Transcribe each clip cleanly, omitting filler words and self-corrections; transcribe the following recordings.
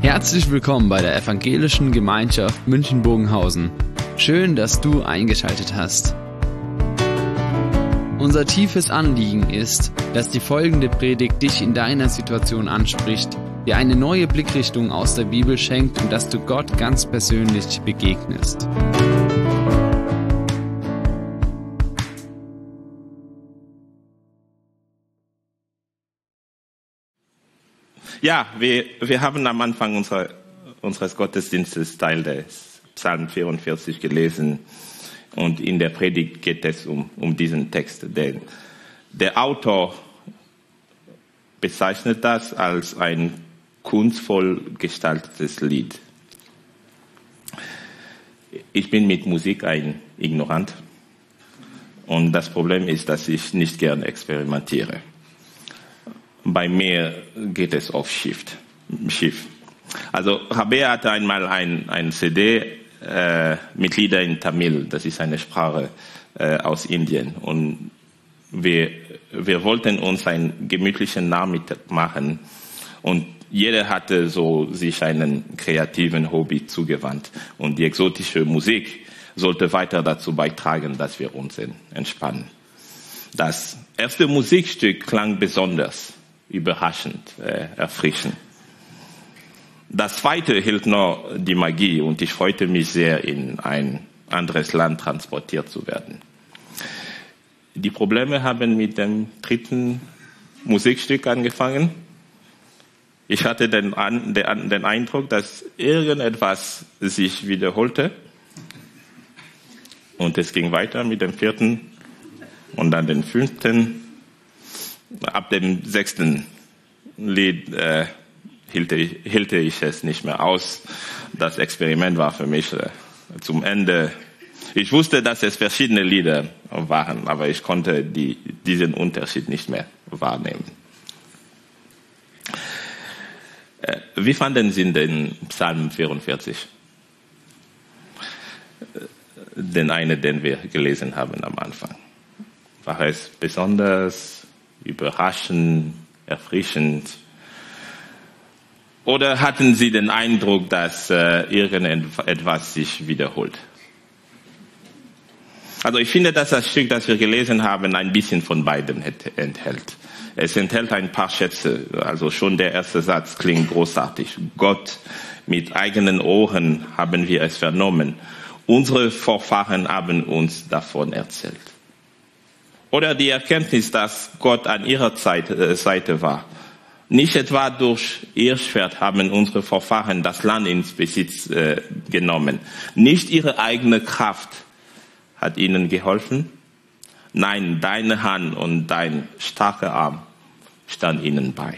Herzlich willkommen bei der Evangelischen Gemeinschaft München-Bogenhausen. Schön, dass du eingeschaltet hast. Unser tiefes Anliegen ist, dass die folgende Predigt dich in deiner Situation anspricht, dir eine neue Blickrichtung aus der Bibel schenkt und dass du Gott ganz persönlich begegnest. Ja, wir haben am Anfang unseres Gottesdienstes Teil des Psalm 44 gelesen und in der Predigt geht es um diesen Text. Der Autor bezeichnet das als ein kunstvoll gestaltetes Lied. Ich bin mit Musik ein Ignorant und das Problem ist, dass ich nicht gern experimentiere. Bei mir geht es oft schief. Also Rabea hatte einmal ein CD mit Lieder in Tamil, das ist eine Sprache aus Indien. Und wir wollten uns einen gemütlichen Nachmittag machen und jeder hatte so sich einen kreativen Hobby zugewandt. Und die exotische Musik sollte weiter dazu beitragen, dass wir uns entspannen. Das erste Musikstück klang besonders überraschend, erfrischend. Das zweite hielt noch die Magie und ich freute mich sehr, in ein anderes Land transportiert zu werden. Die Probleme haben mit dem dritten Musikstück angefangen. Ich hatte den Eindruck, dass irgendetwas sich wiederholte und es ging weiter mit dem vierten und dann den fünften. Ab dem 6. Lied hielt ich es nicht mehr aus. Das Experiment war für mich zum Ende. Ich wusste, dass es verschiedene Lieder waren, aber ich konnte diesen Unterschied nicht mehr wahrnehmen. Wie fanden Sie den Psalm 44? Den wir gelesen haben am Anfang. War es besonders überraschend, erfrischend? Oder hatten Sie den Eindruck, dass irgendetwas sich wiederholt? Also ich finde, dass das Stück, das wir gelesen haben, ein bisschen von beidem enthält. Es enthält ein paar Schätze. Also schon der erste Satz klingt großartig. Gott, mit eigenen Ohren haben wir es vernommen. Unsere Vorfahren haben uns davon erzählt. Oder die Erkenntnis, dass Gott an ihrer Seite war. Nicht etwa durch ihr Schwert haben unsere Vorfahren das Land ins Besitz genommen. Nicht ihre eigene Kraft hat ihnen geholfen. Nein, deine Hand und dein starker Arm stand ihnen bei.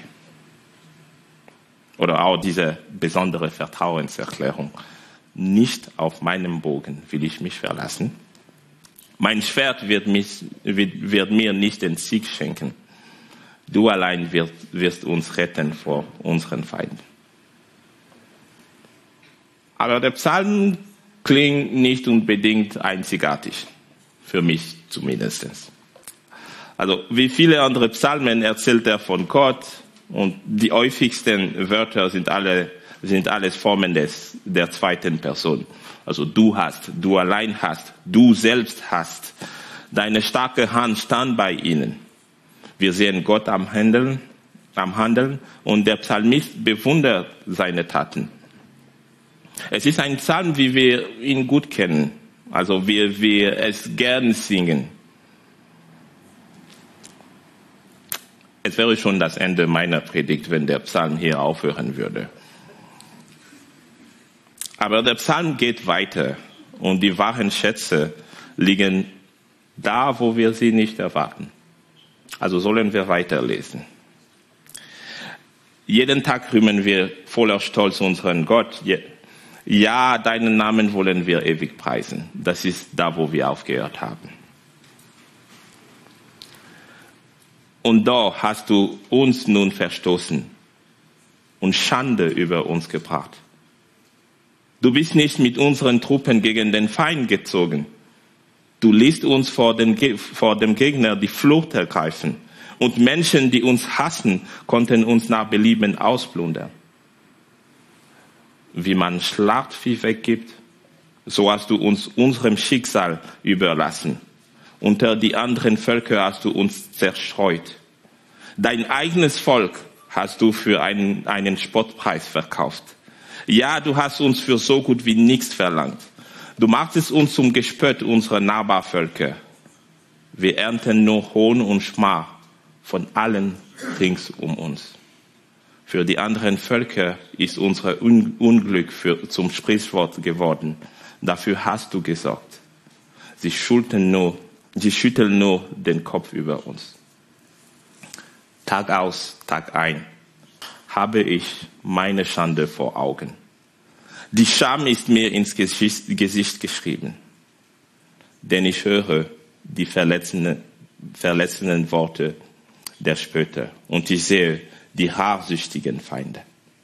Oder auch diese besondere Vertrauenserklärung. Nicht auf meinem Bogen will ich mich verlassen. Mein Schwert wird mir nicht den Sieg schenken. Du allein wirst uns retten vor unseren Feinden. Aber der Psalm klingt nicht unbedingt einzigartig. Für mich zumindest. Also wie viele andere Psalmen erzählt er von Gott und die häufigsten Wörter sind alles Formen der zweiten Person. Also du hast, du allein hast, du selbst hast. Deine starke Hand stand bei ihnen. Wir sehen Gott am Handeln und der Psalmist bewundert seine Taten. Es ist ein Psalm, wie wir ihn gut kennen. Also wie wir es gern singen. Es wäre schon das Ende meiner Predigt, wenn der Psalm hier aufhören würde. Aber der Psalm geht weiter und die wahren Schätze liegen da, wo wir sie nicht erwarten. Also sollen wir weiterlesen. Jeden Tag rühmen wir voller Stolz unseren Gott. Ja, deinen Namen wollen wir ewig preisen. Das ist da, wo wir aufgehört haben. Und da hast du uns nun verstoßen und Schande über uns gebracht. Du bist nicht mit unseren Truppen gegen den Feind gezogen. Du ließt uns vor dem Gegner die Flucht ergreifen. Und Menschen, die uns hassen, konnten uns nach Belieben ausplündern. wie man Schlachtvieh weggibt, so hast du uns unserem Schicksal überlassen. Unter die anderen Völker hast du uns zerstreut. Dein eigenes Volk hast du für einen Spottpreis verkauft. Ja, du hast uns für so gut wie nichts verlangt. Du machtest uns zum Gespött unserer Nachbarvölker. Wir ernten nur Hohn und Schmach von allen rings um uns. Für die anderen Völker ist unser Unglück zum Sprichwort geworden. Dafür hast du gesorgt. Sie schütteln nur den Kopf über uns. Tag aus, Tag ein habe ich meine Schande vor Augen. Die Scham ist mir ins Gesicht geschrieben, denn ich höre die verletzenden Worte der Spötter und ich sehe die rachsüchtigen Feinde.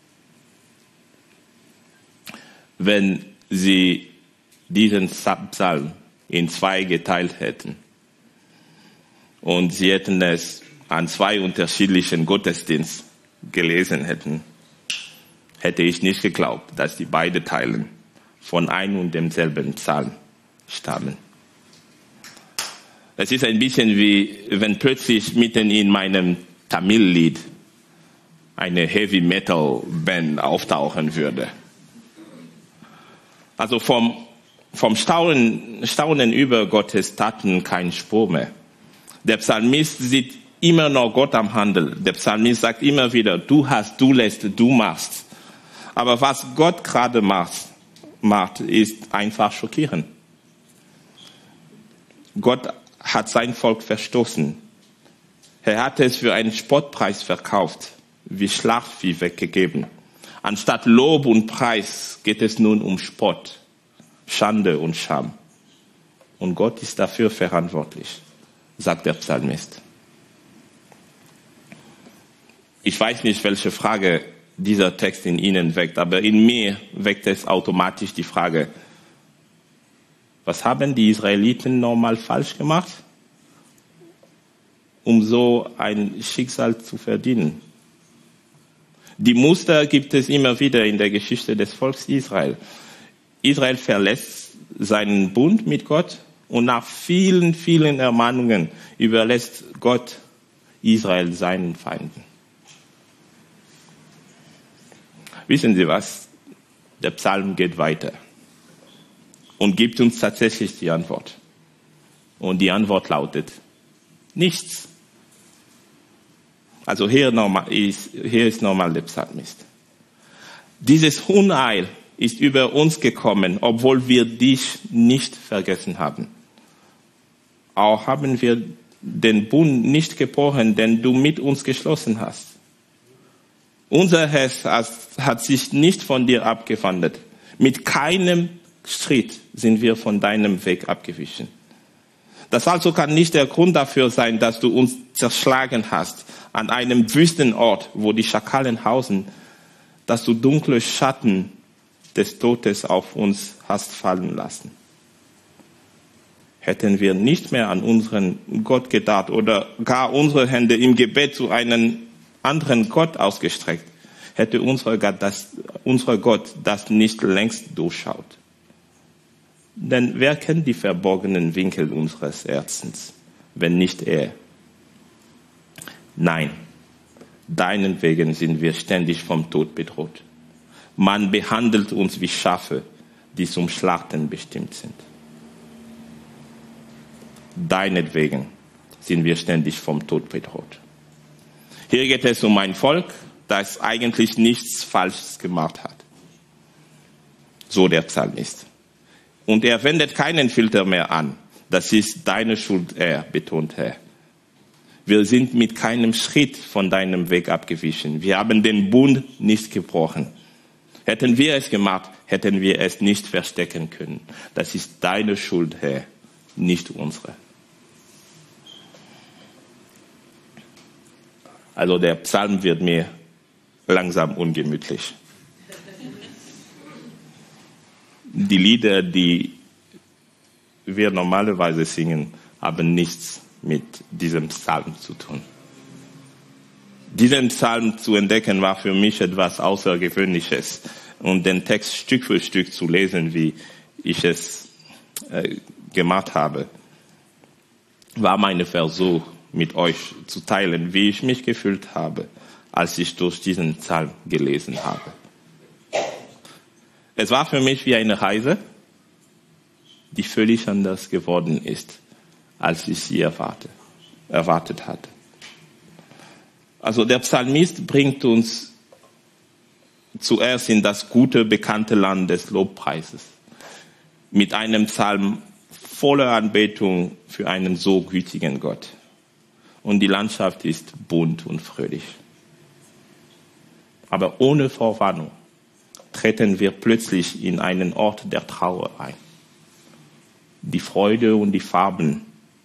Wenn sie diesen Psalm in 2 geteilt hätten und sie hätten es an 2 unterschiedlichen Gottesdiensten gelesen hätten, hätte ich nicht geglaubt, dass die beiden Teilen von einem und demselben Psalm stammen. Es ist ein bisschen wie, wenn plötzlich mitten in meinem Tamil-Lied eine Heavy-Metal-Band auftauchen würde. Also vom Staunen über Gottes Taten kein Spur mehr. Der Psalmist sieht immer noch Gott am Handeln. Der Psalmist sagt immer wieder, du hast, du lässt, du machst. Aber was Gott gerade macht, ist einfach schockierend. Gott hat sein Volk verstoßen. Er hat es für einen Spottpreis verkauft, wie Schlachtvieh weggegeben. Anstatt Lob und Preis geht es nun um Spott, Schande und Scham. Und Gott ist dafür verantwortlich, sagt der Psalmist. Ich weiß nicht, welche Frage dieser Text in Ihnen weckt, aber in mir weckt es automatisch die Frage, was haben die Israeliten nochmal falsch gemacht, um so ein Schicksal zu verdienen? Die Muster gibt es immer wieder in der Geschichte des Volkes Israel. Israel verlässt seinen Bund mit Gott und nach vielen, vielen Ermahnungen überlässt Gott Israel seinen Feinden. Wissen Sie was? Der Psalm geht weiter und gibt uns tatsächlich die Antwort. Und die Antwort lautet, nichts. Also hier ist nochmal der Psalmist. Dieses Unheil ist über uns gekommen, obwohl wir dich nicht vergessen haben. Auch haben wir den Bund nicht gebrochen, den du mit uns geschlossen hast. Unser Herz hat sich nicht von dir abgewandt. Mit keinem Schritt sind wir von deinem Weg abgewichen. Das also kann nicht der Grund dafür sein, dass du uns zerschlagen hast an einem Wüstenort, wo die Schakalen hausen, dass du dunkle Schatten des Todes auf uns hast fallen lassen. Hätten wir nicht mehr an unseren Gott gedacht oder gar unsere Hände im Gebet zu einem anderen Gott ausgestreckt, hätte unser Gott das nicht längst durchschaut. Denn wer kennt die verborgenen Winkel unseres Herzens, wenn nicht er? Nein, deinen Wegen sind wir ständig vom Tod bedroht. Man behandelt uns wie Schafe, die zum Schlachten bestimmt sind. Deinetwegen sind wir ständig vom Tod bedroht. Hier geht es um ein Volk, das eigentlich nichts Falsches gemacht hat. So der Psalmist. Und er wendet keinen Filter mehr an. Das ist deine Schuld, betont er. Wir sind mit keinem Schritt von deinem Weg abgewichen. Wir haben den Bund nicht gebrochen. Hätten wir es gemacht, hätten wir es nicht verstecken können. Das ist deine Schuld, Herr, nicht unsere. Also der Psalm wird mir langsam ungemütlich. Die Lieder, die wir normalerweise singen, haben nichts mit diesem Psalm zu tun. Diesen Psalm zu entdecken war für mich etwas Außergewöhnliches. und den Text Stück für Stück zu lesen, wie ich es gemacht habe, war mein Versuch, mit euch zu teilen, wie ich mich gefühlt habe, als ich durch diesen Psalm gelesen habe. Es war für mich wie eine Reise, die völlig anders geworden ist, als ich sie erwartet hatte. Also der Psalmist bringt uns zuerst in das gute, bekannte Land des Lobpreises mit einem Psalm voller Anbetung für einen so gütigen Gott. Und die Landschaft ist bunt und fröhlich. Aber ohne Vorwarnung treten wir plötzlich in einen Ort der Trauer ein. Die Freude und die Farben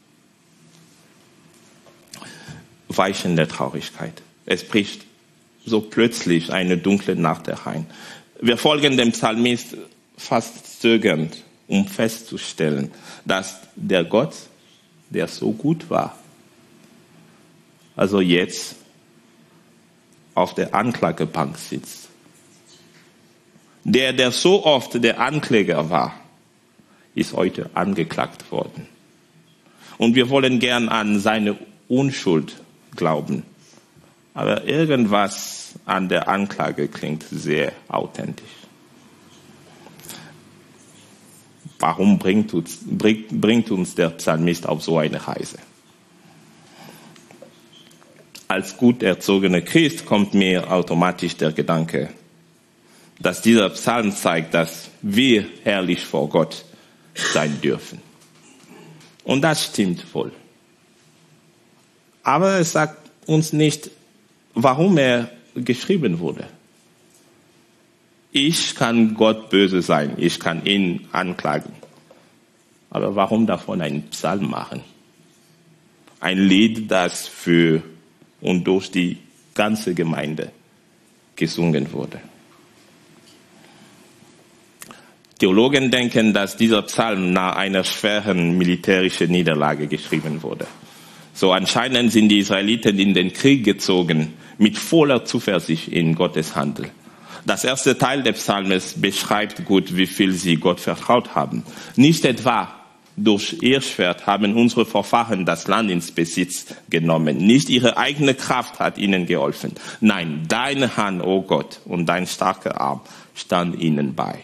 weichen der Traurigkeit. Es bricht so plötzlich eine dunkle Nacht herein. Wir folgen dem Psalmist fast zögernd, um festzustellen, dass der Gott, der so gut war, also jetzt auf der Anklagebank sitzt. Der so oft der Ankläger war, ist heute angeklagt worden. Und wir wollen gern an seine Unschuld glauben. Aber irgendwas an der Anklage klingt sehr authentisch. Warum bringt uns der Psalmist auf so eine Reise? Als gut erzogener Christ kommt mir automatisch der Gedanke, dass dieser Psalm zeigt, dass wir herrlich vor Gott sein dürfen. Und das stimmt wohl. Aber es sagt uns nicht, warum er geschrieben wurde. Ich kann Gott böse sein, ich kann ihn anklagen. Aber warum davon einen Psalm machen? Ein Lied, das für und durch die ganze Gemeinde gesungen wurde. Theologen denken, dass dieser Psalm nach einer schweren militärischen Niederlage geschrieben wurde. So anscheinend sind die Israeliten in den Krieg gezogen mit voller Zuversicht in Gottes Handel. Das erste Teil des Psalmes beschreibt gut, wie viel sie Gott vertraut haben. Nicht etwa durch ihr Schwert haben unsere Vorfahren das Land ins Besitz genommen. Nicht ihre eigene Kraft hat ihnen geholfen. Nein, deine Hand, o Gott, und dein starker Arm stand ihnen bei.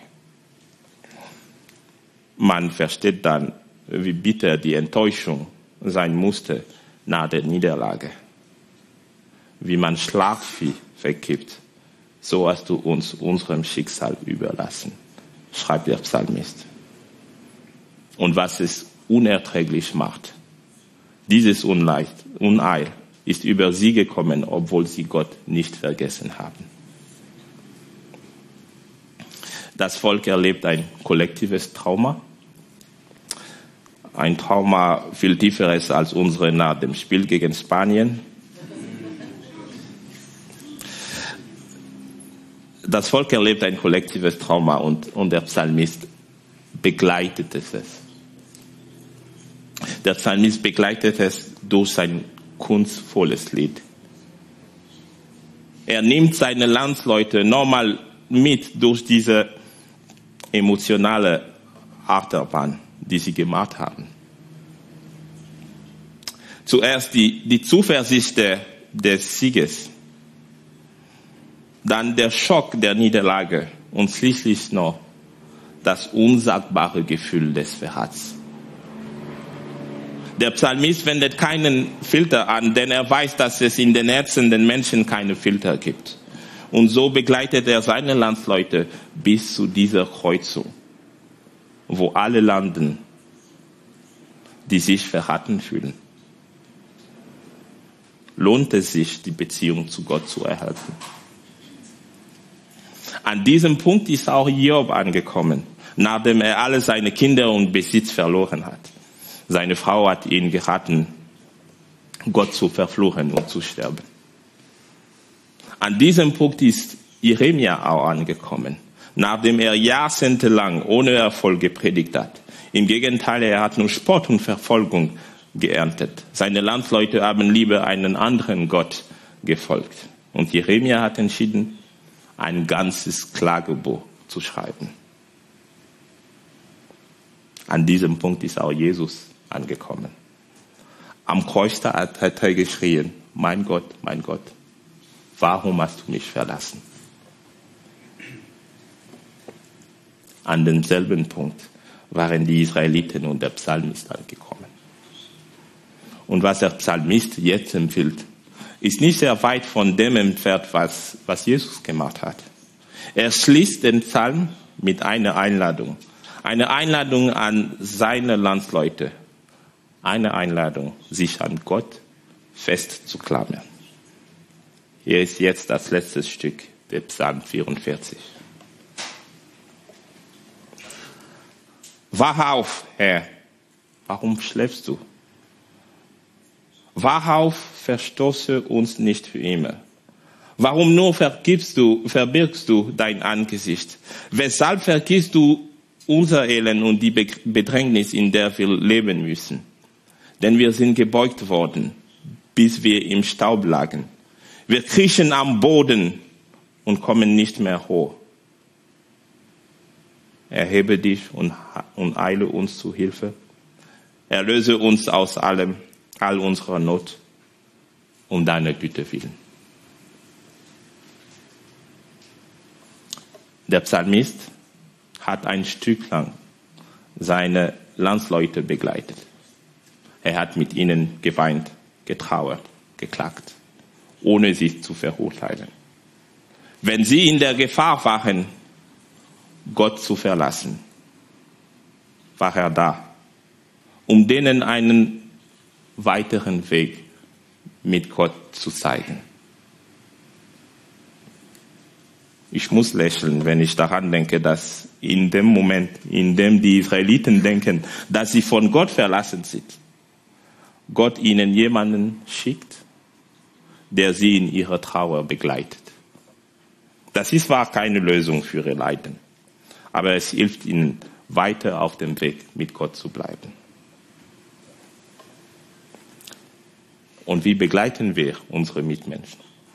Man versteht dann, wie bitter die Enttäuschung sein musste nach der Niederlage. Wie man Schlagvieh vergibt, so hast du uns unserem Schicksal überlassen, schreibt der Psalmist. Und was es unerträglich macht, dieses Unheil ist über sie gekommen, obwohl sie Gott nicht vergessen haben. Das Volk erlebt ein kollektives Trauma. Ein Trauma viel tieferes als unsere nach dem Spiel gegen Spanien. Das Volk erlebt ein kollektives Trauma und der Psalmist begleitet es. Der Psalmist begleitet es durch sein kunstvolles Lied. Er nimmt seine Landsleute nochmal mit durch diese emotionale Achterbahn, die sie gemacht haben. Zuerst die Zuversicht des Sieges, dann der Schock der Niederlage und schließlich noch das unsagbare Gefühl des Verrats. Der Psalmist wendet keinen Filter an, denn er weiß, dass es in den Herzen der Menschen keine Filter gibt. Und so begleitet er seine Landsleute bis zu dieser Kreuzung, wo alle landen, die sich verraten fühlen. Lohnt es sich, die Beziehung zu Gott zu erhalten? An diesem Punkt ist auch Hiob angekommen, nachdem er alle seine Kinder und Besitz verloren hat. Seine Frau hat ihn geraten, Gott zu verfluchen und zu sterben. An diesem Punkt ist Jeremia auch angekommen, nachdem er jahrzehntelang ohne Erfolg gepredigt hat. Im Gegenteil, er hat nur Spott und Verfolgung geerntet. Seine Landsleute haben lieber einen anderen Gott gefolgt. Und Jeremia hat entschieden, ein ganzes Klagebuch zu schreiben. An diesem Punkt ist auch Jesus angekommen. Am Kreuz hat er geschrien, mein Gott, warum hast du mich verlassen? An demselben Punkt waren die Israeliten und der Psalmist angekommen. Und was der Psalmist jetzt empfiehlt, ist nicht sehr weit von dem entfernt, was Jesus gemacht hat. Er schließt den Psalm mit einer Einladung. Eine Einladung an seine Landsleute. Eine Einladung, sich an Gott festzuklammern. Hier ist jetzt das letzte Stück, der Psalm 44. Wach auf, Herr, warum schläfst du? Wach auf, verstoße uns nicht für immer. Warum nur verbirgst du dein Angesicht? Weshalb vergisst du unser Elend und die Bedrängnis, in der wir leben müssen? Denn wir sind gebeugt worden, bis wir im Staub lagen. Wir kriechen am Boden und kommen nicht mehr hoch. Erhebe dich und eile uns zu Hilfe. Erlöse uns aus all unserer Not um deiner Güte willen. Der Psalmist hat ein Stück lang seine Landsleute begleitet. Er hat mit ihnen geweint, getrauert, geklagt, ohne sie zu verurteilen. Wenn sie in der Gefahr waren, Gott zu verlassen, war er da, um denen einen weiteren Weg mit Gott zu zeigen. Ich muss lächeln, wenn ich daran denke, dass in dem Moment, in dem die Israeliten denken, dass sie von Gott verlassen sind, Gott ihnen jemanden schickt, der sie in ihrer Trauer begleitet. Das ist zwar keine Lösung für ihre Leiden, aber es hilft ihnen, weiter auf dem Weg mit Gott zu bleiben. Und wie begleiten wir unsere Mitmenschen?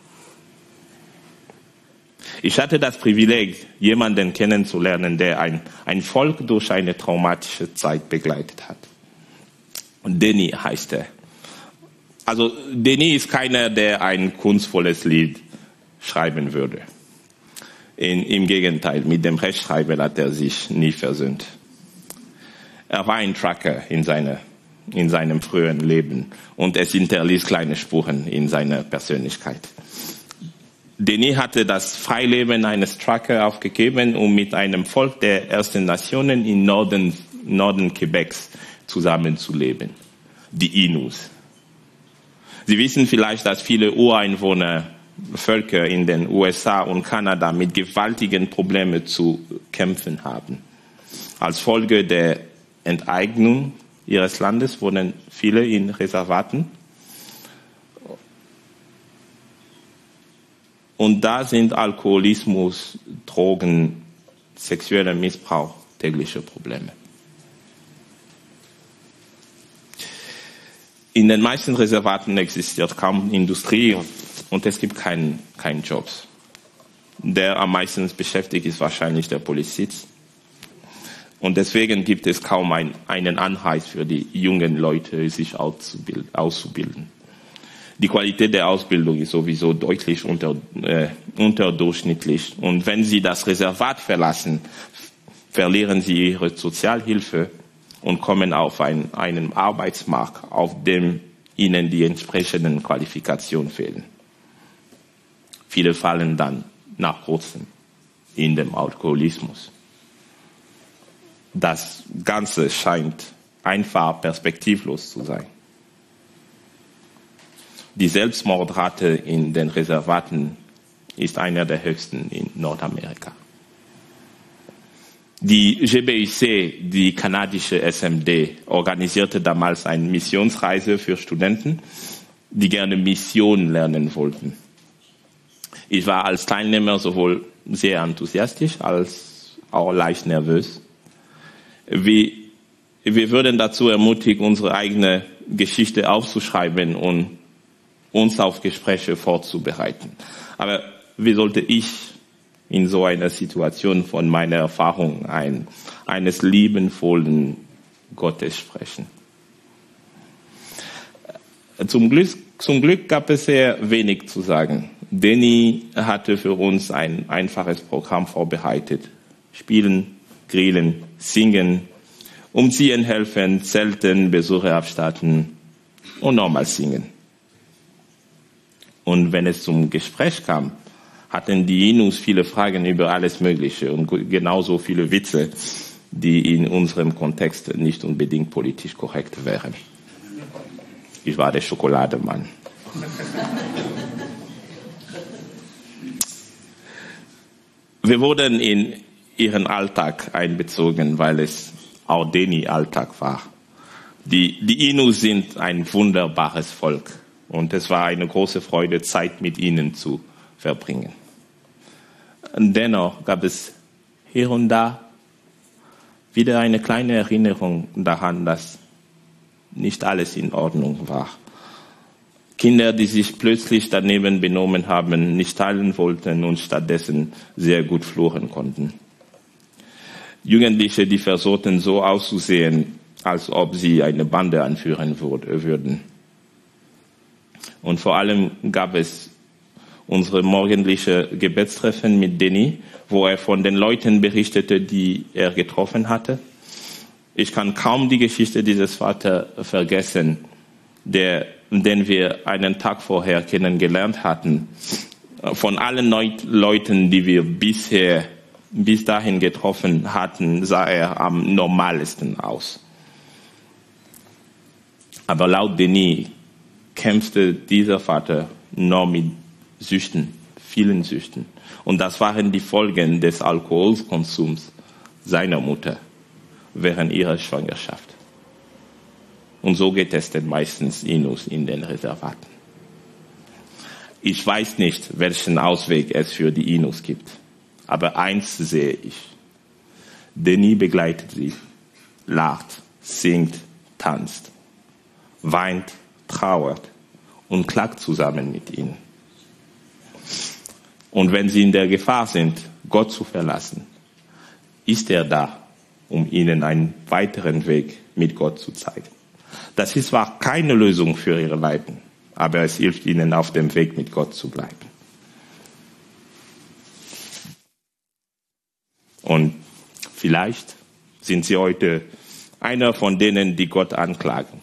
Ich hatte das Privileg, jemanden kennenzulernen, der ein Volk durch eine traumatische Zeit begleitet hat. Und Denny heißt er. Also Denny ist keiner, der ein kunstvolles Lied schreiben würde. Im Gegenteil, mit dem Rechtschreiben hat er sich nie versöhnt. Er war ein Trucker in seinem früheren Leben und es hinterließ kleine Spuren in seiner Persönlichkeit. Denny hatte das Freileben eines Trucker aufgegeben, um mit einem Volk der Ersten Nationen im Norden Quebecs zusammenzuleben, die Inus. Sie wissen vielleicht, dass viele Ureinwohnervölker in den USA und Kanada mit gewaltigen Problemen zu kämpfen haben. Als Folge der Enteignung ihres Landes wohnen viele in Reservaten. Und da sind Alkoholismus, Drogen, sexueller Missbrauch tägliche Probleme. In den meisten Reservaten existiert kaum Industrie und es gibt keinen Jobs. Der am meisten beschäftigt ist wahrscheinlich der Polizist. Und deswegen gibt es kaum einen Anreiz für die jungen Leute, sich auszubilden. Die Qualität der Ausbildung ist sowieso deutlich unterdurchschnittlich. Und wenn sie das Reservat verlassen, verlieren sie ihre Sozialhilfe und kommen auf einen Arbeitsmarkt, auf dem ihnen die entsprechenden Qualifikationen fehlen. Viele fallen dann nach kurzem in den Alkoholismus. Das Ganze scheint einfach perspektivlos zu sein. Die Selbstmordrate in den Reservaten ist einer der höchsten in Nordamerika. Die GBIC, die kanadische SMD, organisierte damals eine Missionsreise für Studenten, die gerne Mission lernen wollten. Ich war als Teilnehmer sowohl sehr enthusiastisch als auch leicht nervös. Wir würden dazu ermutigt, unsere eigene Geschichte aufzuschreiben und uns auf Gespräche vorzubereiten. Aber wie sollte ich in so einer Situation von meiner Erfahrung eines liebenvollen Gottes sprechen. Zum Glück gab es sehr wenig zu sagen. Danny hatte für uns ein einfaches Programm vorbereitet. Spielen, grillen, singen, umziehen helfen, zelten, Besuche abstatten und nochmal singen. Und wenn es zum Gespräch kam, hatten die Inus viele Fragen über alles Mögliche und genauso viele Witze, die in unserem Kontext nicht unbedingt politisch korrekt wären. Ich war der Schokolademann. Wir wurden in ihren Alltag einbezogen, weil es auch Danny Alltag war. Die Inus sind ein wunderbares Volk und es war eine große Freude, Zeit mit ihnen zu verbringen. Dennoch gab es hier und da wieder eine kleine Erinnerung daran, dass nicht alles in Ordnung war. Kinder, die sich plötzlich daneben benommen haben, nicht teilen wollten und stattdessen sehr gut fluchen konnten. Jugendliche, die versuchten so auszusehen, als ob sie eine Bande anführen würden. Und vor allem gab es unsere morgendliche Gebetstreffen mit Danny, wo er von den Leuten berichtete, die er getroffen hatte. Ich kann kaum die Geschichte dieses Vaters vergessen, den wir einen Tag vorher kennengelernt hatten. Von allen Leuten, die wir bis dahin getroffen hatten, sah er am normalsten aus. Aber laut Danny kämpfte dieser Vater nur mit Süchten, vielen Süchten. Und das waren die Folgen des Alkoholkonsums seiner Mutter während ihrer Schwangerschaft. Und so geht es denn meistens Inus in den Reservaten. Ich weiß nicht, welchen Ausweg es für die Inus gibt. Aber eins sehe ich. Danny begleitet sie, lacht, singt, tanzt, weint, trauert und klagt zusammen mit ihnen. Und wenn sie in der Gefahr sind, Gott zu verlassen, ist er da, um ihnen einen weiteren Weg mit Gott zu zeigen. Das ist zwar keine Lösung für ihre Leiden, aber es hilft ihnen, auf dem Weg mit Gott zu bleiben. Und vielleicht sind sie heute einer von denen, die Gott anklagen.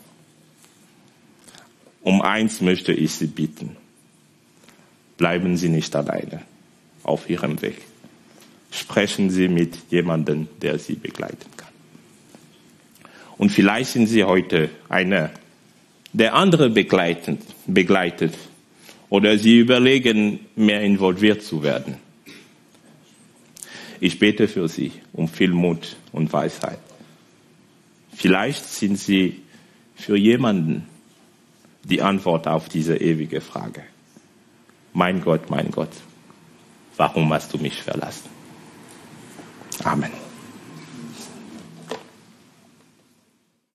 Um eins möchte ich Sie bitten. Bleiben Sie nicht alleine auf Ihrem Weg. Sprechen Sie mit jemandem, der Sie begleiten kann. Und vielleicht sind Sie heute einer, der andere begleitet. Oder Sie überlegen, mehr involviert zu werden. Ich bete für Sie um viel Mut und Weisheit. Vielleicht sind Sie für jemanden die Antwort auf diese ewige Frage. Mein Gott, warum hast du mich verlassen? Amen.